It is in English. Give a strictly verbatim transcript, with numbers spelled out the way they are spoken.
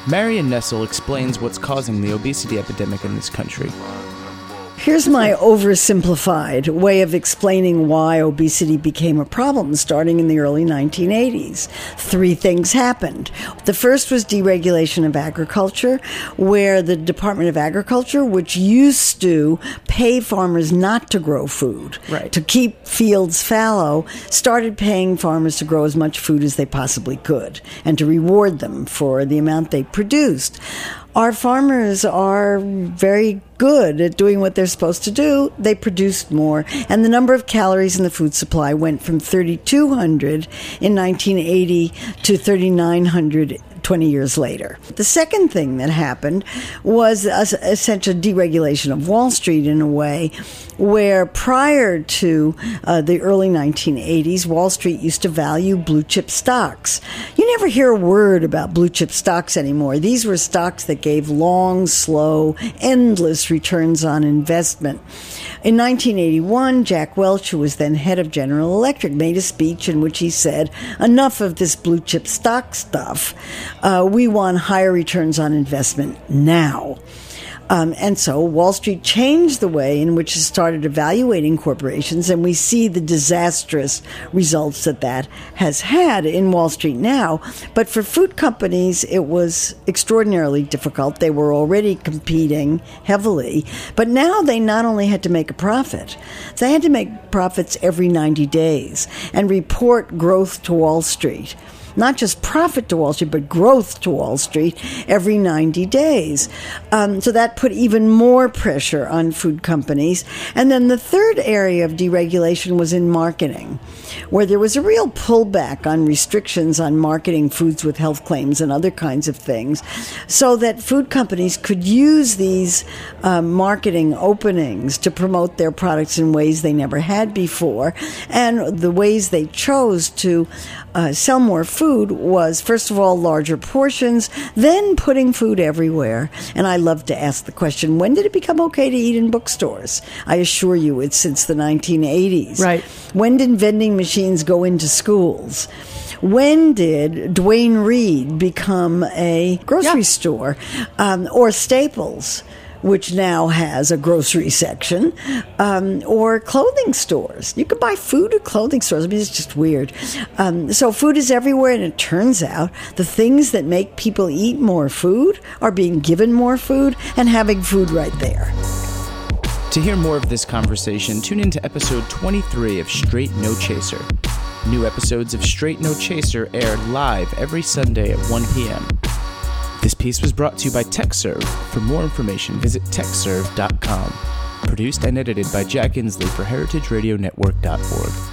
Marion Nestle explains what's causing the obesity epidemic in this country. Here's my oversimplified way of explaining why obesity became a problem starting in the early nineteen eighties. Three things happened. The first was deregulation of agriculture, where the Department of Agriculture, which used to pay farmers not to grow food, right. to keep fields fallow, started paying farmers to grow as much food as they possibly could and to reward them for the amount they produced. Our farmers are very good at doing what they're supposed to do. They produced more, and the number of calories in the food supply went from thirty-two hundred in nineteen eighty to thirty-nine hundred twenty years later. The second thing that happened was a, essential deregulation of Wall Street in a way where prior to uh, the early nineteen eighties, Wall Street used to value blue chip stocks. You never hear a word about blue chip stocks anymore. These were stocks that gave long, slow, endless returns on investment. In nineteen eighty-one, Jack Welch, who was then head of General Electric, made a speech in which he said, enough of this blue chip stock stuff. Uh, we want higher returns on investment now. Um, and so Wall Street changed the way in which it started evaluating corporations, and we see the disastrous results that that has had in Wall Street now. But for food companies, it was extraordinarily difficult. They were already competing heavily, but now they not only had to make a profit, they had to make profits every ninety days and report growth to Wall Street. Not just profit to Wall Street, but growth to Wall Street every ninety days. Um, so that put even more pressure on food companies. And then the third area of deregulation was in marketing, where there was a real pullback on restrictions on marketing foods with health claims and other kinds of things, so that food companies could use these uh, marketing openings to promote their products in ways they never had before. And the ways they chose to uh, sell more food Food was, first of all, larger portions, then putting food everywhere. And I love to ask the question, when did it become okay to eat in bookstores? I assure you it's since the nineteen eighties. Right. When did vending machines go into schools? When did Duane Reade become a grocery yeah. store? Um, or Staples, which now has a grocery section, um, or clothing stores. You can buy food at clothing stores. I mean, it's just weird. Um, so food is everywhere, and it turns out the things that make people eat more food are being given more food and having food right there. To hear more of this conversation, tune in to episode twenty-three of Straight No Chaser. New episodes of Straight No Chaser air live every Sunday at one p.m. This piece was brought to you by TechServe. For more information, visit tech serve dot com. Produced and edited by Jack Inslee for heritage radio network dot org.